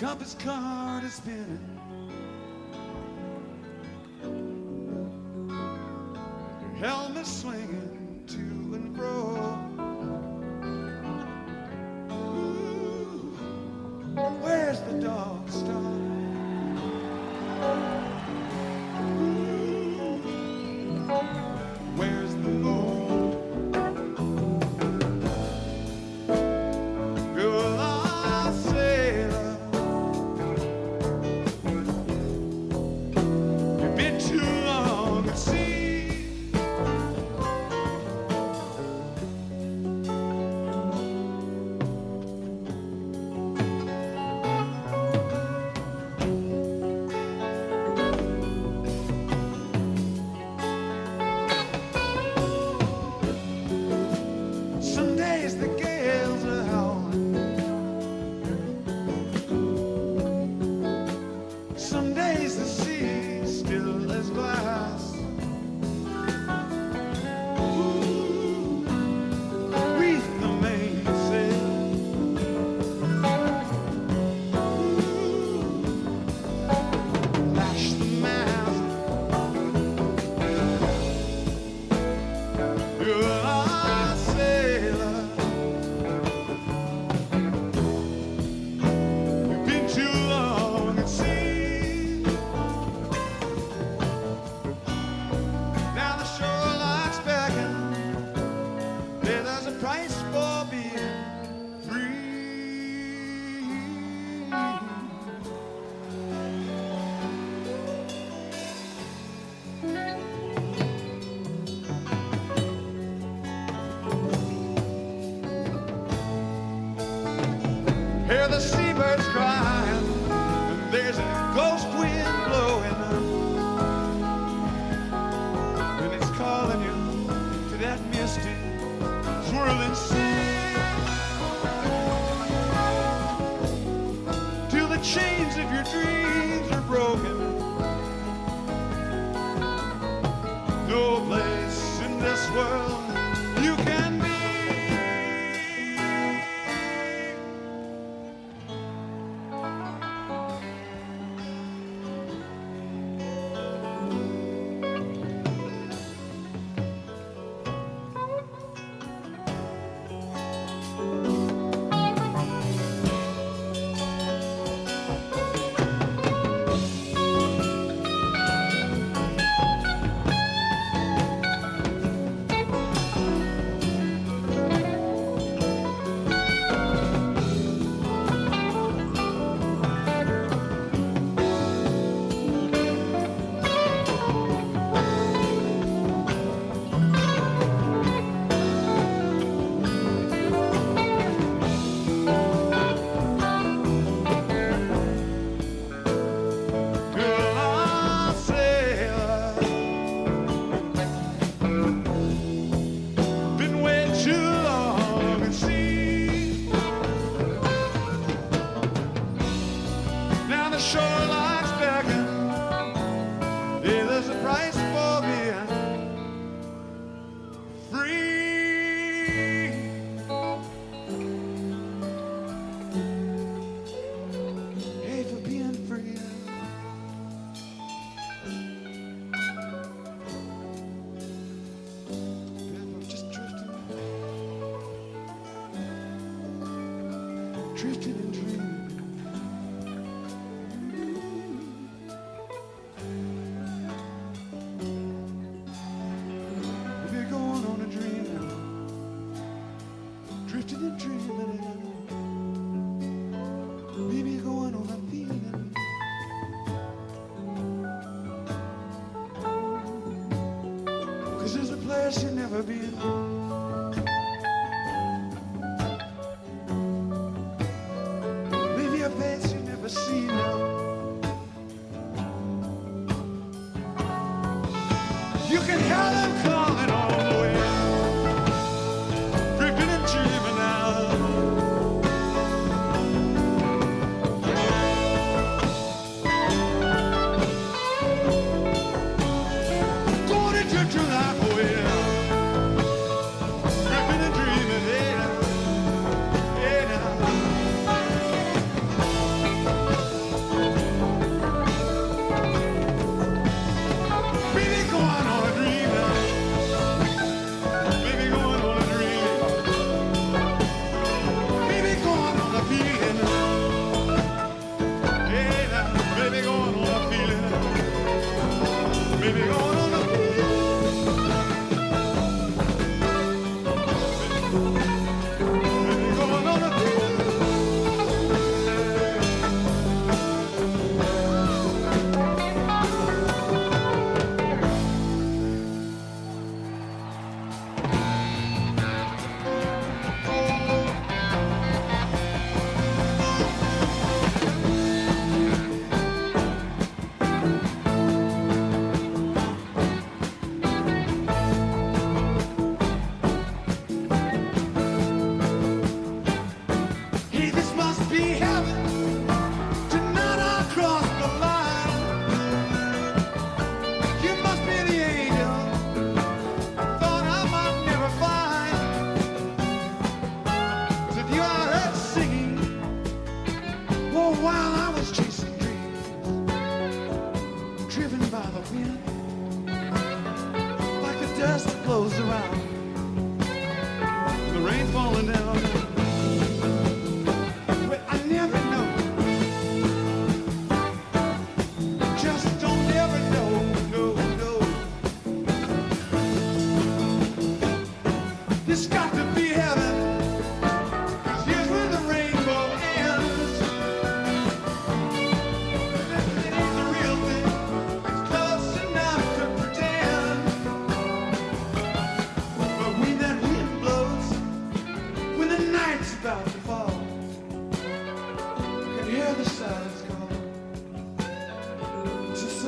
compass card is spinning. Your helmet swinging to and fro. Ooh, where's the dog star? Ooh, where's the moon? Hear the seabirds crying, and there's a ghost wind blowing, and it's calling you to that misty, swirling sea, till the chains of your dreams are broken. No place in this world you can be. Drifting and dreaming. Maybe you're going on a dream now. Drifting and dreaming. Maybe you're going on a feeling. Cause there's a place you've never been. See now. You can hear them calling all the way, drifting and dreaming now. Going to drift to that way.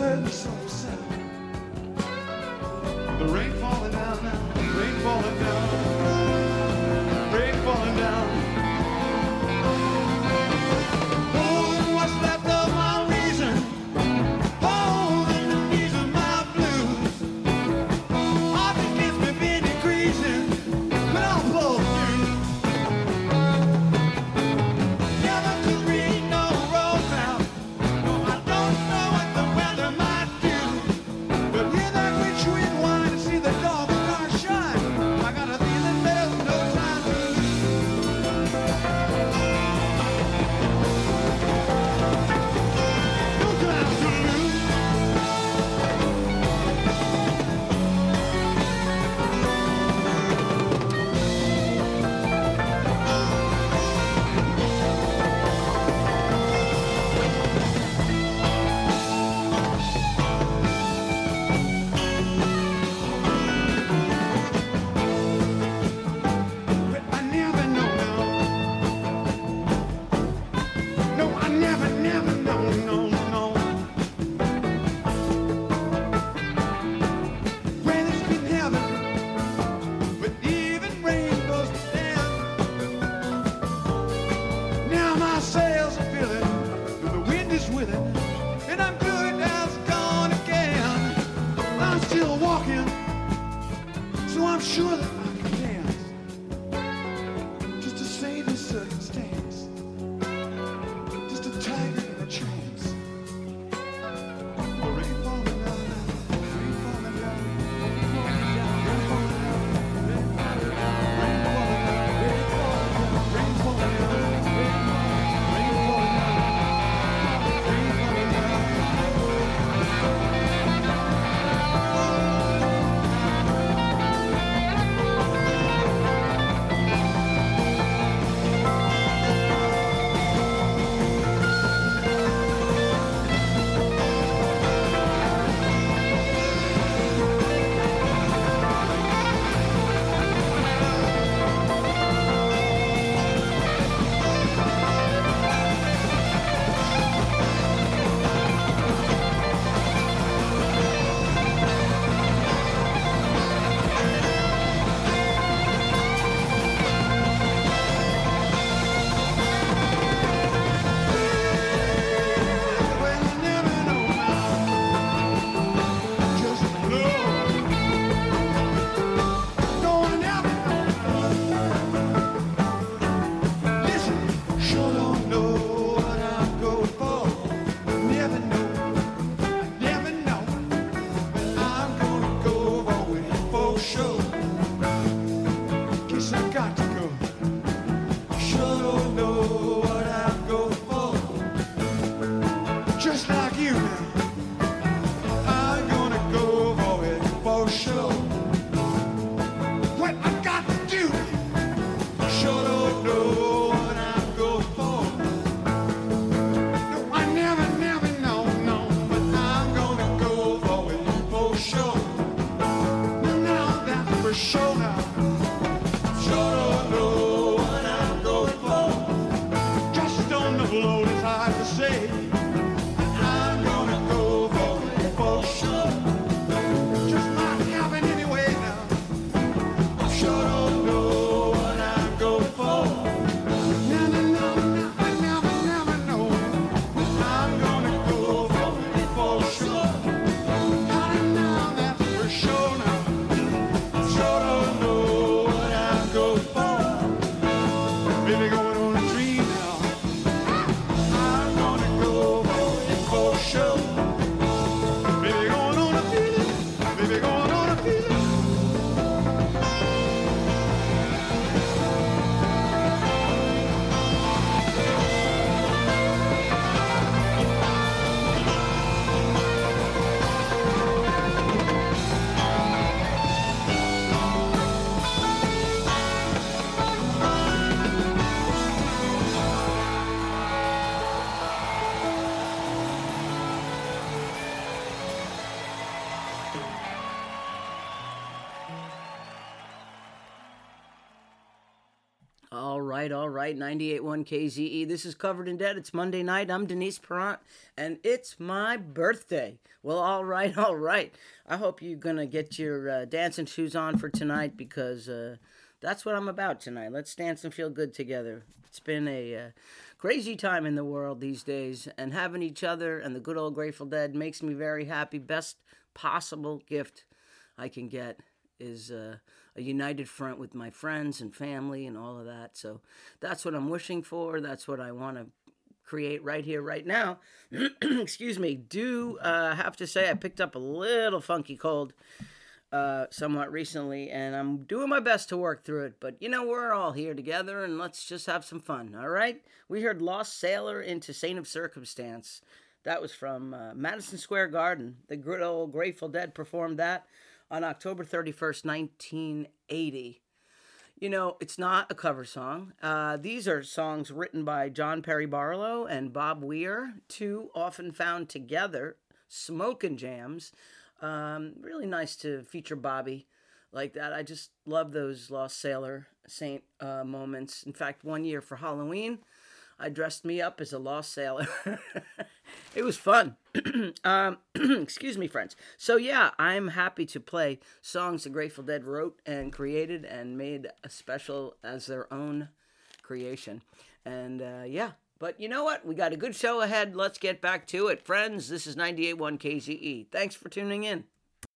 certain soft sound. The rain falling down now, rain falling down, rain falling down. Oh, what's left of my reason? Oh, and the knees of my blues. Heart against me been decreasing, but I'll pull through. Yeah, there could be no road now. No, I don't know what the weather might do. But hear that rich wind whine and see the dog and car shine. I got a feeling there's no time to lose. No time to lose. But I never know now. No, I never know, no, no. Well, it's been heaven, but even rainbows stand. Now my sails are filling, and the wind is willing, and I'm good as gone again. I'm still walking, so I'm sure that I can dance. Just to save this circumstance, just a tiger in a trance. The rain falling down now, rain falling down, rain falling down, rain falling down, rain falling down, rain falling down, rain falling down, rain falling down, rain falling down, rain falling down. Well, I never know now, just know. No, I never know now. Listen, sure don't know what I'm going for. Never know, I never know. But I'm gonna go for it for sure. Guess I got to go. Sure don't know what I'm going for. Just like you now, I'm gonna go for it for sure. What I got to do, sure don't know what I'm going for. No, I never know, no, but I'm gonna go for it for sure. Now that's for sure now. Sure don't know what I'm going for. Just on the floor, it's hard to say. I'm all right. 98.1 KZE. This is Covered in Dead. It's Monday night. I'm Denise Perrant, and it's my birthday. Well, all right, all right. I hope you're going to get your dancing shoes on for tonight because that's what I'm about tonight. Let's dance and feel good together. It's been a crazy time in the world these days, and having each other and the good old Grateful Dead makes me very happy. Best possible gift I can get is a united front with my friends and family and all of that. So that's what I'm wishing for. That's what I want to create right here, right now. Excuse me. Do have to say I picked up a little funky cold somewhat recently, and I'm doing my best to work through it. But, you know, we're all here together, and let's just have some fun, all right? We heard Lost Sailor into Saint of Circumstance. That was from Madison Square Garden. The good old Grateful Dead performed that on October 31st, 1980. You know, it's not a cover song. These are songs written by John Perry Barlow and Bob Weir, two often found together, smoking jams. Really nice to feature Bobby like that. I just love those Lost Sailor Saint moments. In fact, one year for Halloween, I dressed me up as a lost sailor. It was fun. Excuse me, friends. So yeah, I'm happy to play songs the Grateful Dead wrote and created and made a special as their own creation. And yeah, but you know what? We got a good show ahead. Let's get back to it. Friends, this is 98.1 KZE. Thanks for tuning in.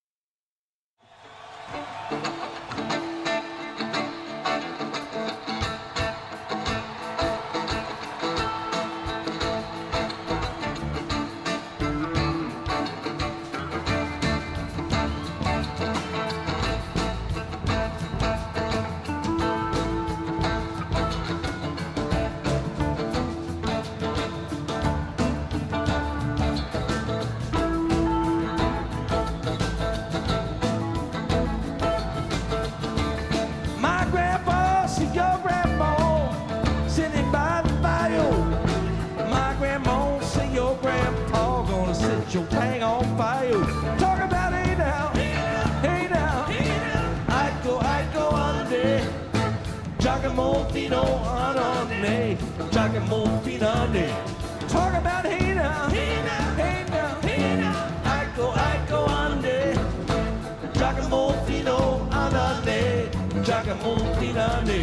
Your tang on fire. Talk about hey now, hey now, hey now. I go under. Giacomo Fino on me. Giacomo Fino. Talk about hey now, hey now, hey now, hey now. I go under. Giacomo Fino on me. Giacomo Fino.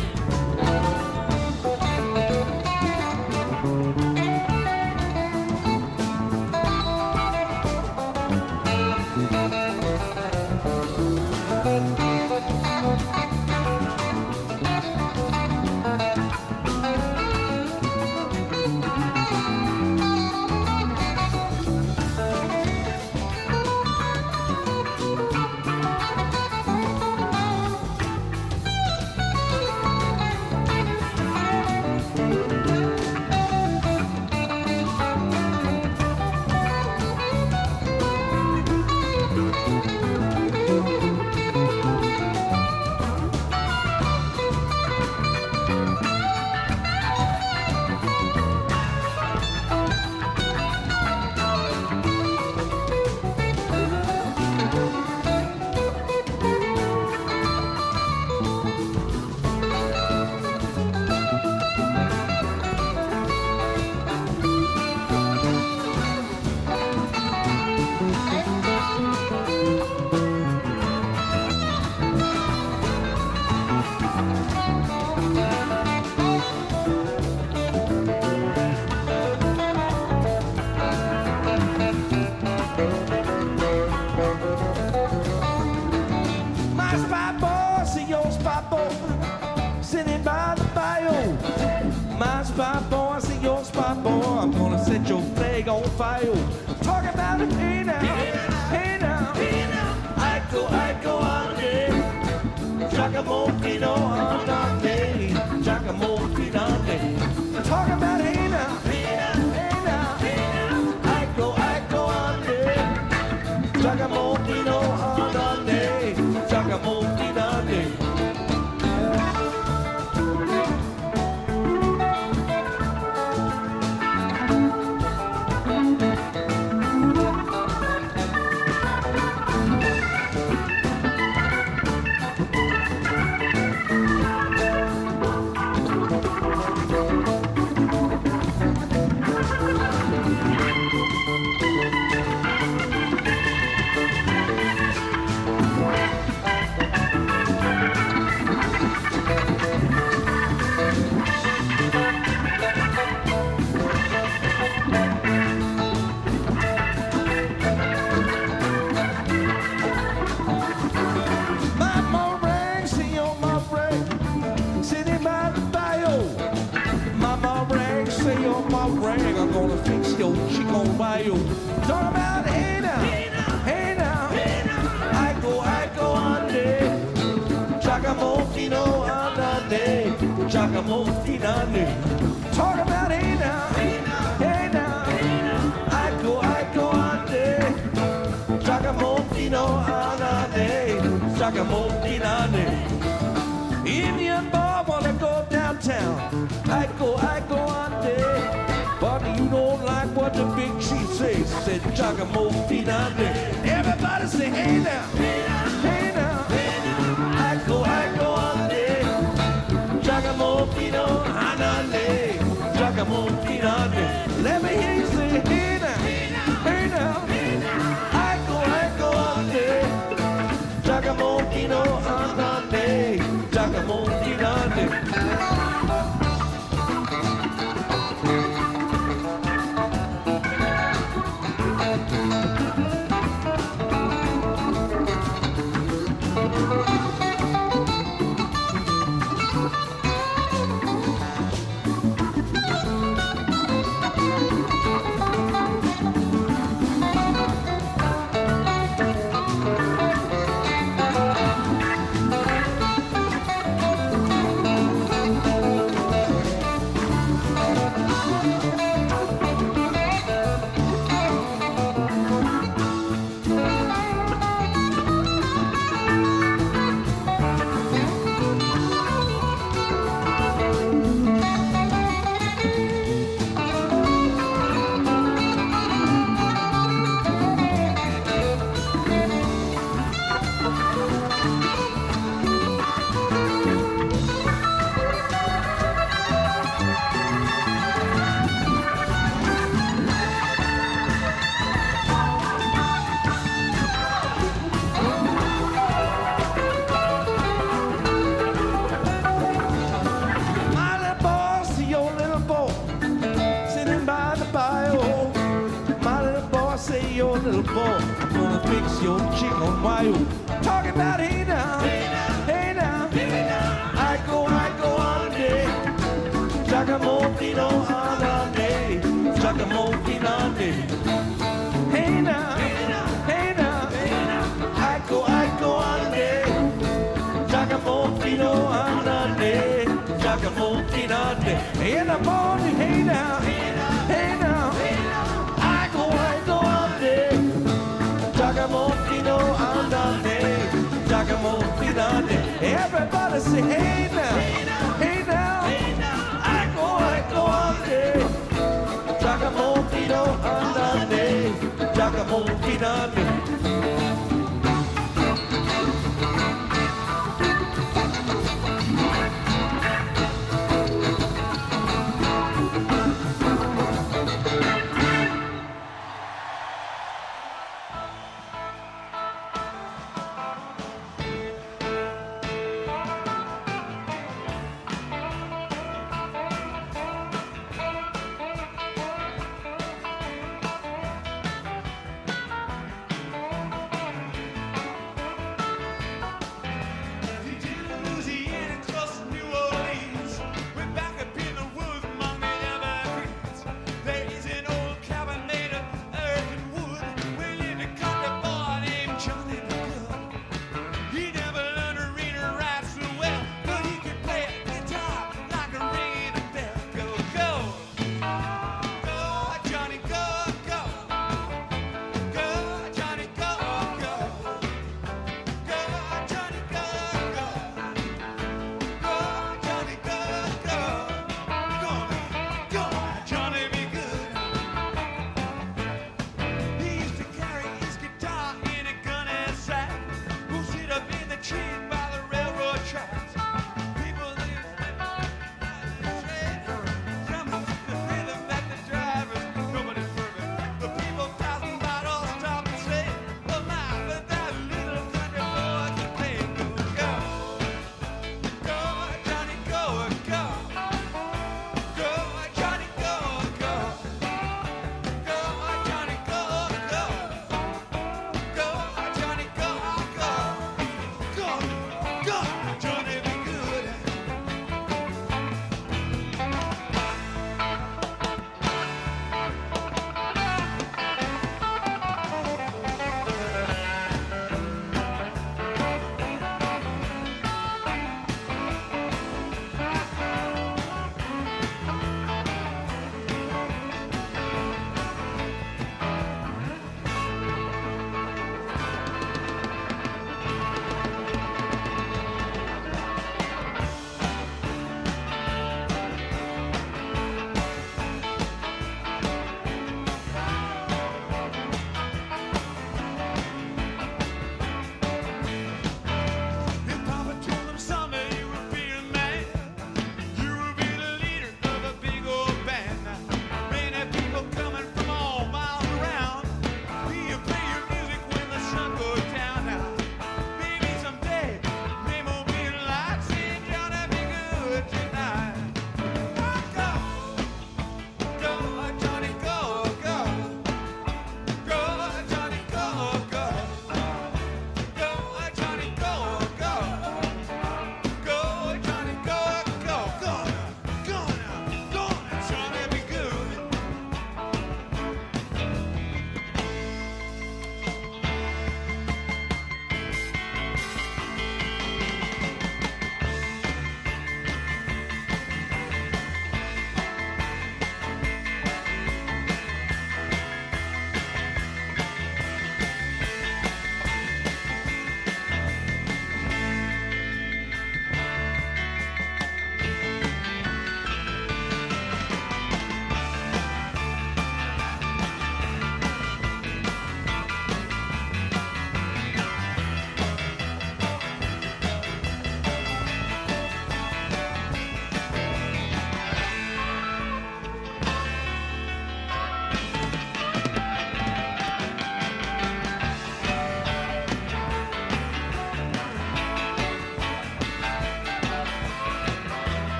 Talk about hey now, hey now, I go ande. Chakamofino andande, Chakamofino. Talk about hey now, hey now, I go ande. Chakamofino andande, Chakamofino. Indian boy wanna go downtown. I go ande. But you don't like what the big chief says. Said Chakamofino. Everybody say hey now, hey now, I go ande. Chakamofino andande, Chakamofino. Let me hear you say hey now, hey now, I go ande. Chakamofino andande, Chakamofino. Little boy, I'm gonna fix your chick on wire. Talking about hey now, hey now, I go ande. Chakamofino andande, Chakamofino. Hey now, hey now, I go ande. Chakamofino andande, Chakamofino. In the morning, hey now, hey now, I go ande. Chakamofino andande, Chakamofino. Everybody say hey now, hey now, I go ande. Chakamofino andande, Chakamofino.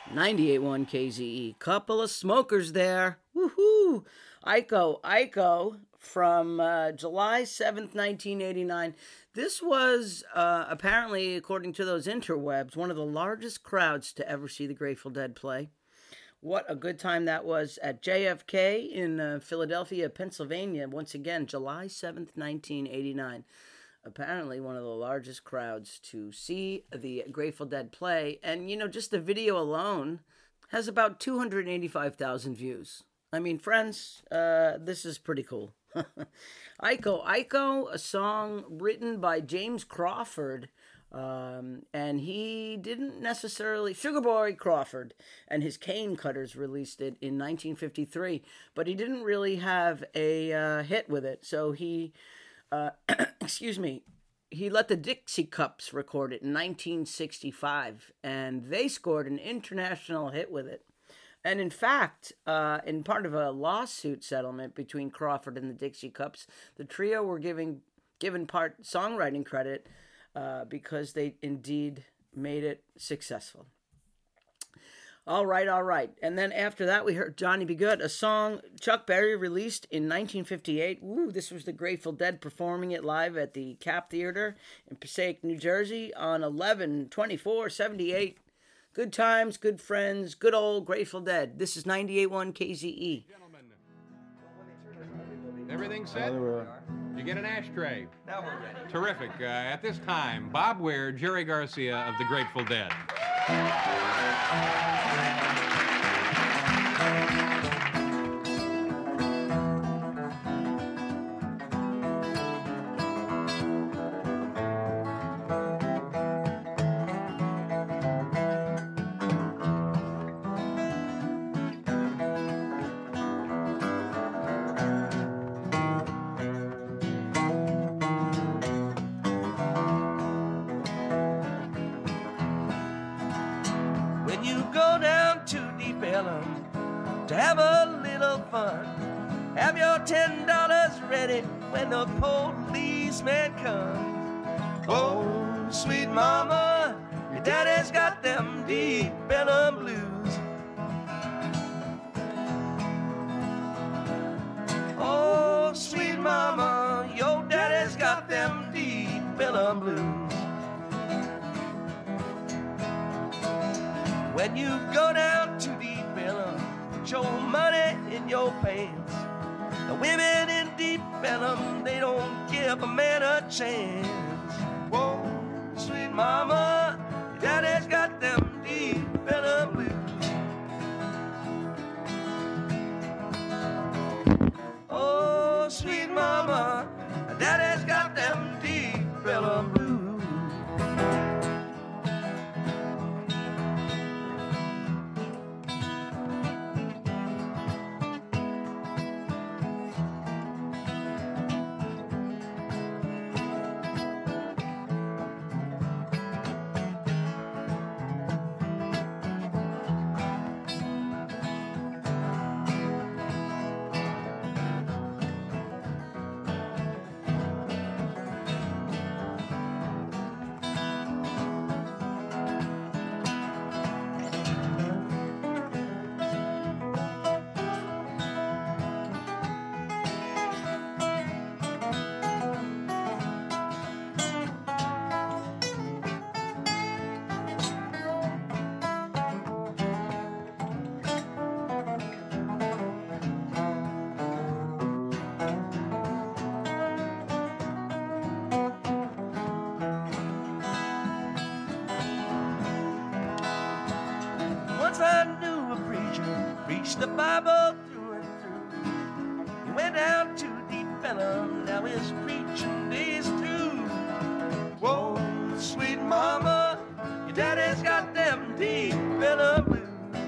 98.1 KZE. Couple of smokers there. Woohoo! Iko from July 7th, 1989. This was apparently, according to those interwebs, one of the largest crowds to ever see the Grateful Dead play. What a good time that was at JFK in Philadelphia, Pennsylvania. Once again, July 7th, 1989. Apparently one of the largest crowds to see the Grateful Dead play. And, you know, just the video alone has about 285,000 views. I mean, friends, this is pretty cool. Iko, a song written by James Crawford. And he didn't necessarily... Sugar Boy Crawford and his Cane Cutters released it in 1953. But he didn't really have a hit with it. So he... excuse me, he let the Dixie Cups record it in 1965, and they scored an international hit with it. And in fact, in part of a lawsuit settlement between Crawford and the Dixie Cups, the trio were given part songwriting credit because they indeed made it successful. All right. And then after that, we heard Johnny B. Good, a song Chuck Berry released in 1958. Woo, this was the Grateful Dead performing it live at the Cap Theater in Passaic, New Jersey on 11/24/78. Good times, good friends, good old Grateful Dead. This is 98.1 KZE. Gentlemen, everything set? You get an ashtray. Now we're ready. Terrific. At this time, Bob Weir, Jerry Garcia of the Grateful Dead. To have a little fun, have your $10 ready when the policeman comes. Oh, sweet mama, your daddy's got them deep bellum blues. Oh, sweet mama, your daddy's got them deep bellum blues. When you go down to Deep Ellum, put your money in your pants. The women in Deep Ellum, they don't give a man a chance. Whoa, sweet mama, your daddy's got them Deep Ellum blues. Oh, sweet mama, your daddy's got them Deep Ellum blues. The Bible through and through. He went down to Deep Ellum, now his preaching days through. Whoa, sweet mama, your daddy's got them Deep Ellum blues.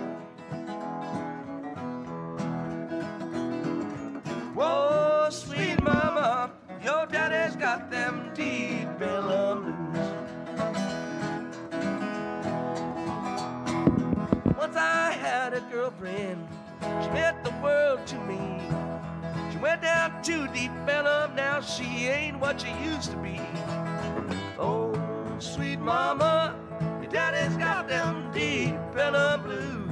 Whoa, sweet mama, your daddy's got them Deep Ellum blues. Once I had a girlfriend, she meant the world to me. She went down to Deep Ellum, now she ain't what she used to be. Oh, sweet mama, your daddy's got them Deep Ellum Ellum blues.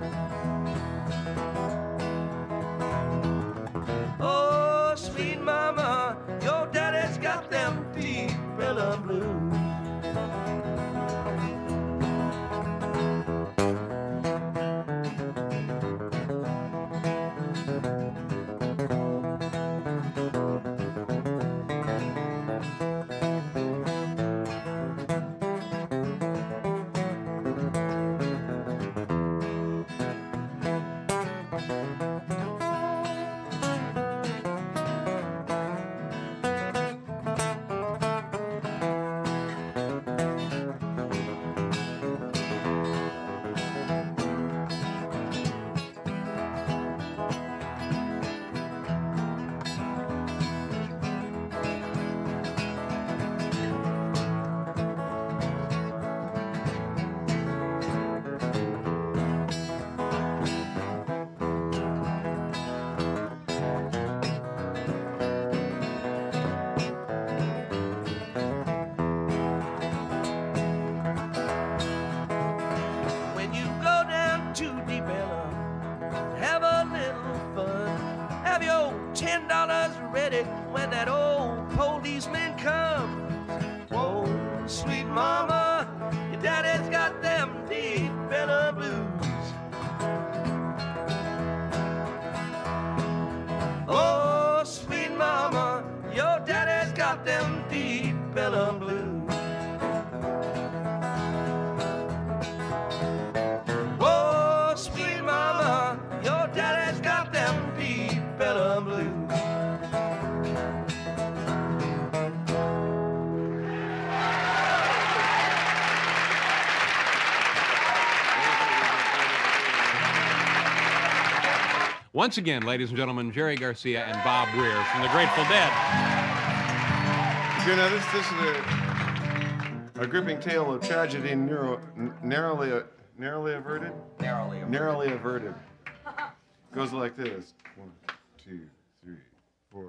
Oh, sweet mama, your daddy's got them deep Ellum blues. $10 ready when that old policeman comes. Whoa, sweet mama, your daddy's got them deep Ellum blues. Oh, sweet mama, your daddy's got them deep Ellum blues. Oh, sweet mama, your daddy's got them deep Ellum blues. Once again, ladies and gentlemen, Jerry Garcia and Bob Weir from the Grateful Dead. You know, this is a gripping tale of tragedy narrowly averted. Narrowly averted. Goes like this: 1, 2, 3, 4.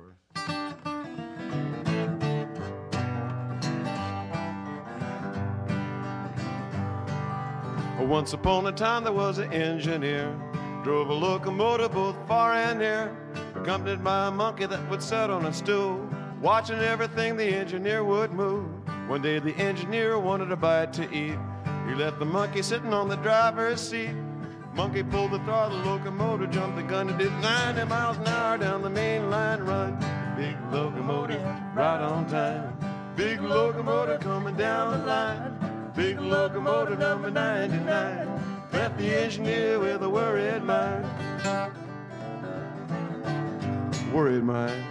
Once upon a time there was an engineer, drove a locomotive both far and near, accompanied by a monkey that would sit on a stool, watching everything the engineer would move. One day the engineer wanted a bite to eat. He left the monkey sitting on the driver's seat. Monkey pulled the throttle, locomotive jumped the gun, and did 90 miles an hour down the main line run. Big locomotive, right on time. Big locomotive coming down the line. Big locomotive number 99. Left the engineer with a worried mind. Worried mind.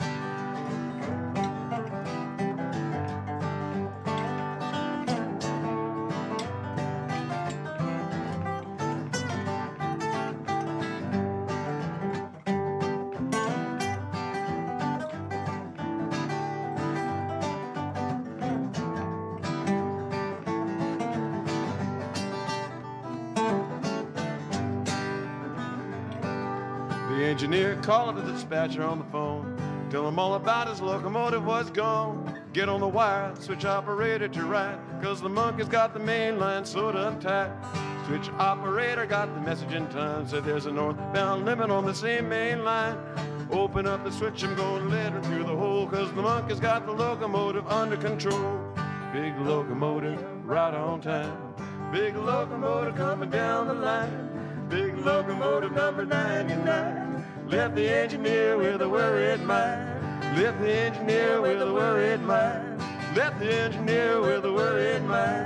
The engineer called the dispatcher on the phone, tell him all about his locomotive was gone. Get on the wire, switch operator to right, 'cause the monkey's got the main line sewed up tight. Switch operator got the message in time, said there's a northbound limit on the same main line. Open up the switch, I'm gonna let her through the hole, 'cause the monkey's got the locomotive under control. Big locomotive, right on time. Big locomotive coming down the line. Big locomotive number 99. Left the engineer with a worried mind. Left the engineer with a worried mind. Left the engineer with a worried mind.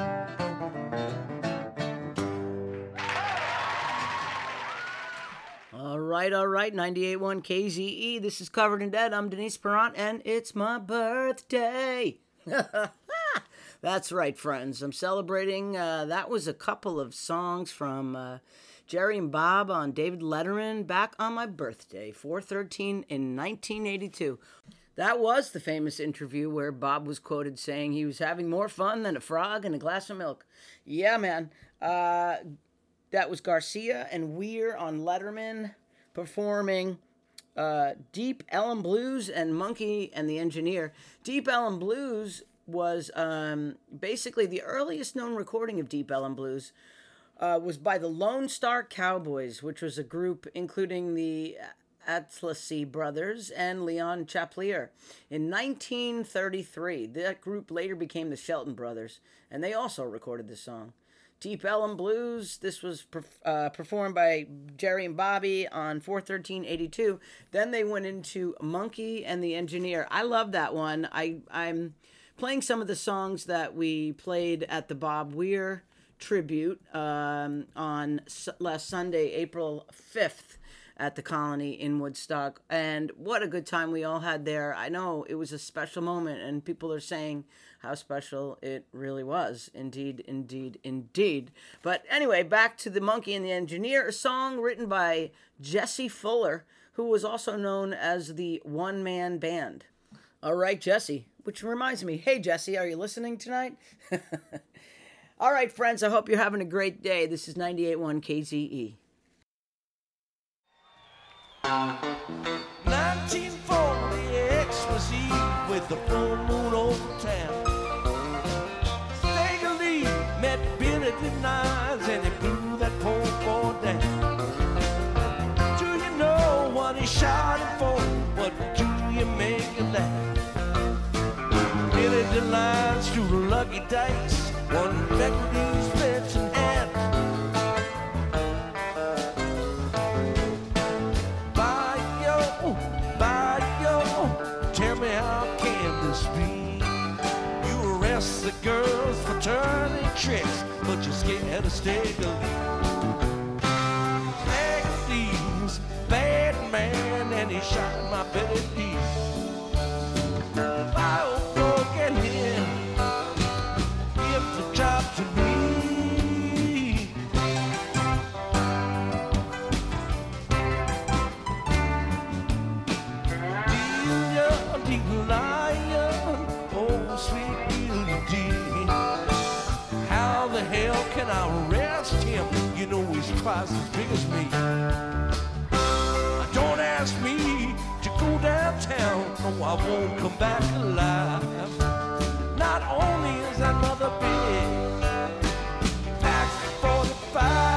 All right, 98.1 KZE. This is Covered in Dead. I'm Denise Perrant, and it's my birthday. That's right, friends. I'm celebrating. That was a couple of songs from Jerry and Bob on David Letterman back on my birthday, 4/13 in 1982. That was the famous interview where Bob was quoted saying he was having more fun than a frog in a glass of milk. Yeah, man. That was Garcia and Weir on Letterman performing Deep Ellum Blues and Monkey and the Engineer. Deep Ellum Blues was basically the earliest known recording of Deep Ellum Blues was by the Lone Star Cowboys, which was a group including the Atlasy Brothers and Leon Chaplier. In 1933, that group later became the Shelton Brothers, and they also recorded this song. Deep Ellum Blues, this was performed by Jerry and Bobby on 4/13/82. Then they went into Monkey and the Engineer. I love that one. I'm playing some of the songs that we played at the Bob Weir tribute on last Sunday, April 5th. At the Colony in Woodstock, and what a good time we all had there. I know it was a special moment, and people are saying how special it really was. Indeed, indeed, indeed. But anyway, back to the Monkey and the Engineer, a song written by Jesse Fuller, who was also known as the One Man Band. All right, Jesse, which reminds me, hey, Jesse, are you listening tonight? All right, friends, I hope you're having a great day. This is 98.1 KZE. 1940 Xmas Eve with the full moon over town. Stagger Lee met Billy Denies and he blew that poor boy down. Do you know what he shot him for? What do you make of that? Billy Denies threw the lucky dice, one Beckley's Benson hat. Tell me how can this be? You arrest the girls for turning tricks, but you're scared to stay alive. Lee's bad man, and he shot my Billy Dee. If I don't go get him, give the job to me. Lion, oh sweet Billy. How the hell can I arrest him? You know he's twice as big as me. Don't ask me to go downtown. No, I won't come back alive. Not only is that mother big, packs 45.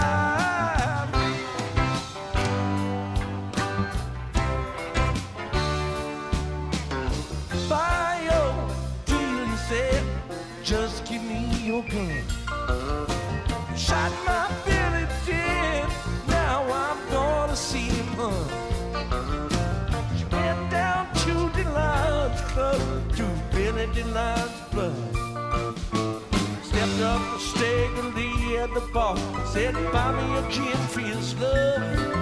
Just give me your gun. Shot my Billy dead. Now I'm gonna see him run. She went down to DeLion's club to Billy DeLion's blood. Stepped up to Stagger Lee at the bar. Said, buy me a gin for his love.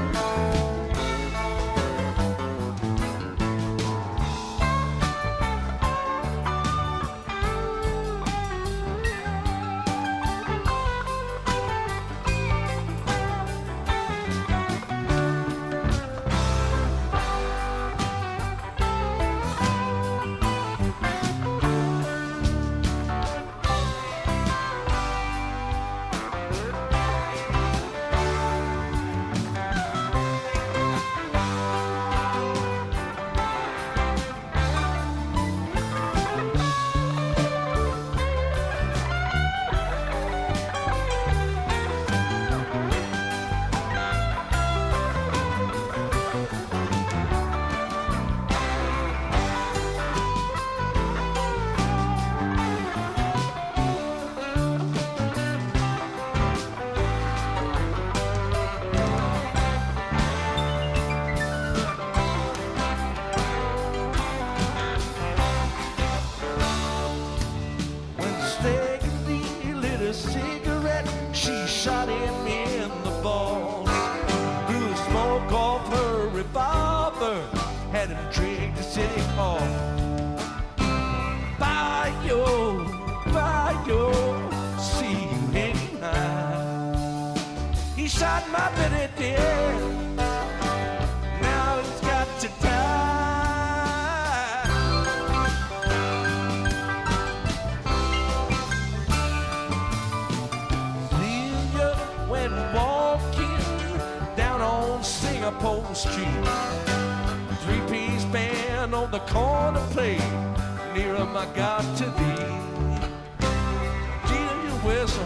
Street, three-piece band on the corner plate. Nearer, my God, to thee. Till you whistle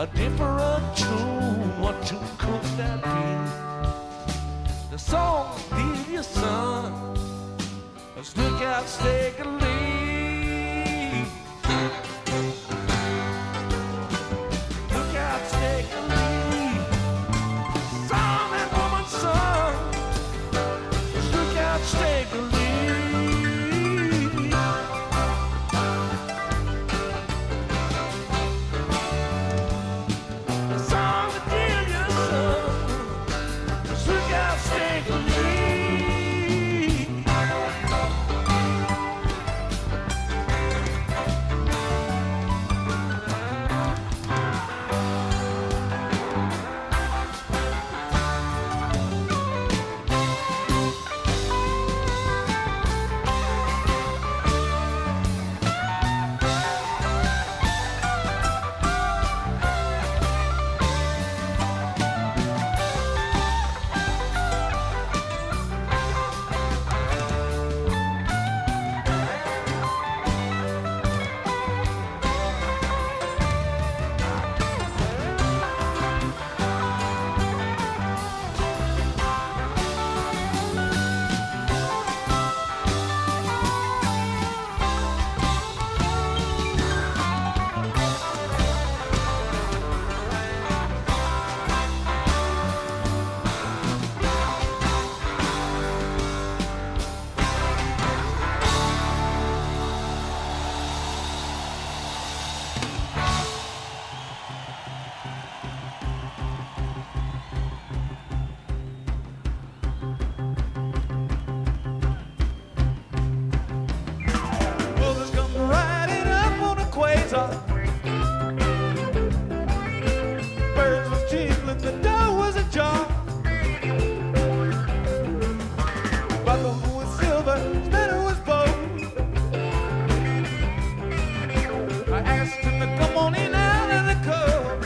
a different tune. What tune could that be? The song, dear son, let's look out, take a lead. Look out, take a lead. Son and woman, son, let's look out, take a lead. Birds was jingling, the door was ajar. Buckle was silver, spanner was gold. I asked him to come on in out of the cold.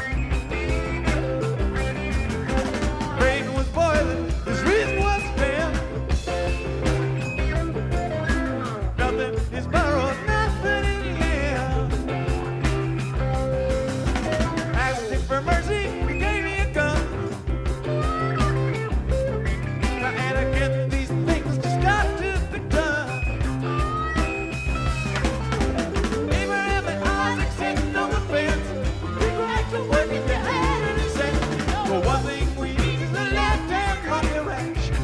Rain was boiling, his reason was thin. Nothing is borrowed, nothing in here. Asked him for mercy, he gave me a gun. And again, these things just got to be done. Abraham and Isaac said no offense. We go back to working their hand and said, well, one thing we need is a left-hand money ration.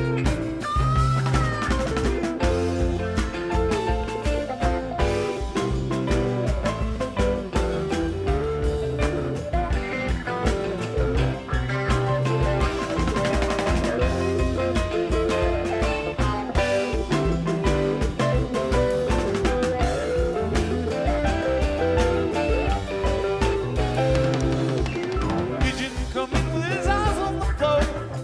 Pigeon coming with his eyes on the floor.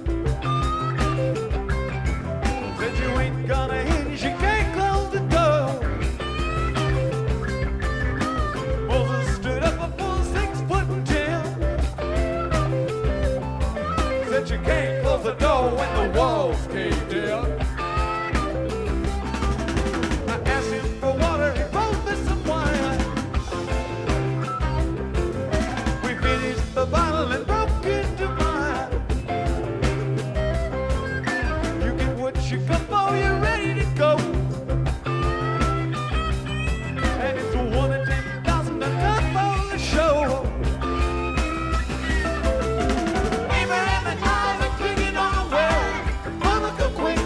Said you ain't gonna hinge, you can't close the door. Moses stood up a full 6'10". Said you can't close the door when the walls caved in. I asked him for water, he brought me some wine. We finished the bottle and broke into mine. You get what you come for, you're ready to go. And it's 1 in 10,000 a ton for the show. Abraham and Isaac digging on a well. Mama could queen.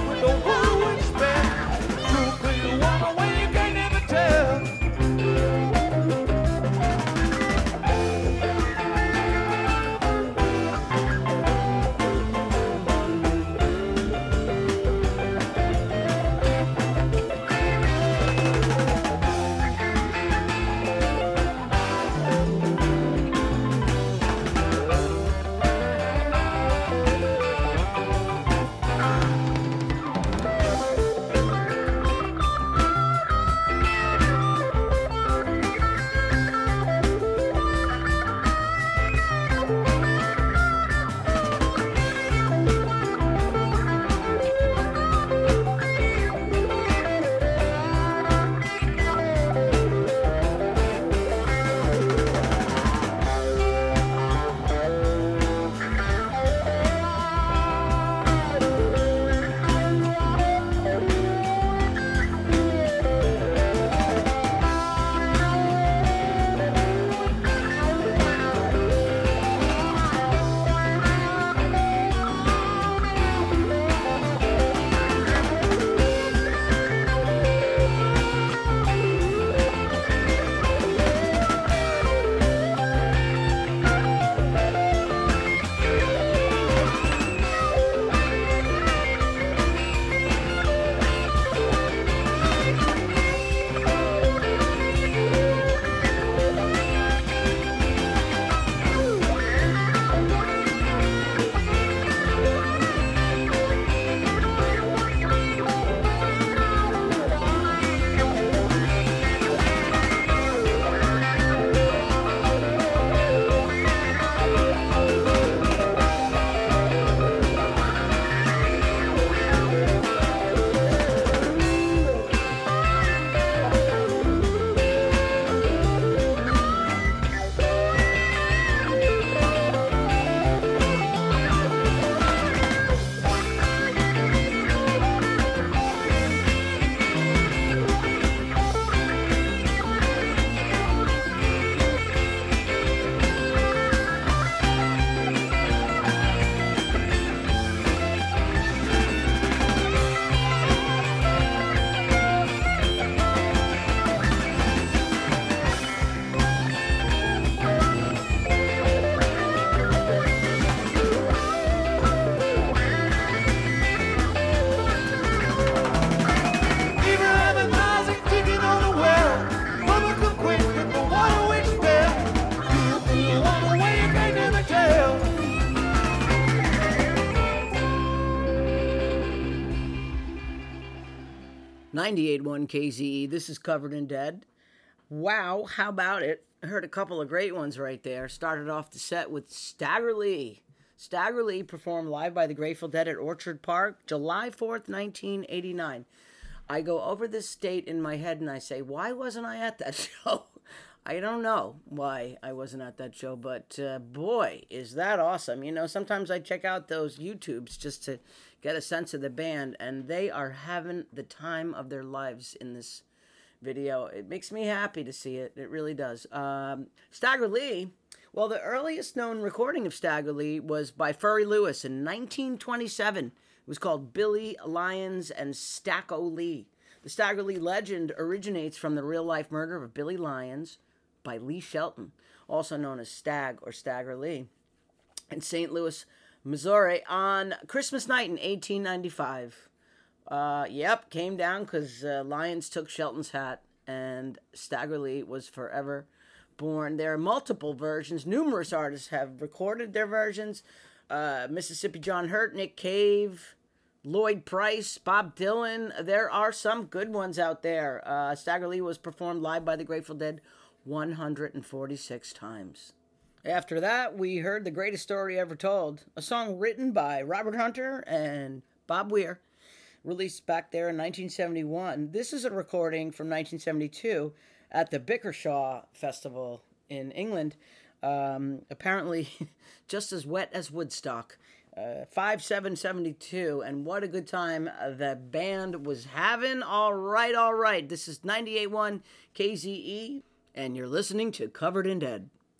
98.1 KZE. This is Covered in Dead. Wow, how about it? I heard a couple of great ones right there. Started off the set with Stagger Lee. Stagger Lee performed live by the Grateful Dead at Orchard Park, July 4th, 1989. I go over this date in my head and I say, why wasn't I at that show? I don't know why I wasn't at that show, but boy, is that awesome. You know, sometimes I check out those YouTubes just to get a sense of the band, and they are having the time of their lives in this video. It makes me happy to see it. It really does. Stagger Lee, well, the earliest known recording of Stagger Lee was by Furry Lewis in 1927. It was called Billy Lyons and Stacko Lee. The Stagger Lee legend originates from the real-life murder of Billy Lyons by Lee Shelton, also known as Stag or Stagger Lee, in St. Louis, Missouri, on Christmas night in 1895. Came down because Lyons took Shelton's hat, and Stagger Lee was forever born. There are multiple versions. Numerous artists have recorded their versions. Mississippi John Hurt, Nick Cave, Lloyd Price, Bob Dylan. There are some good ones out there. Stagger Lee was performed live by the Grateful Dead 146 times. After that, we heard The Greatest Story Ever Told, a song written by Robert Hunter and Bob Weir, released back there in 1971. This is a recording from 1972 at the Bickershaw Festival in England. Apparently, just as wet as Woodstock. 5/7/72, and what a good time the band was having. All right. This is 98.1 KZE, and you're listening to Covered in Dead.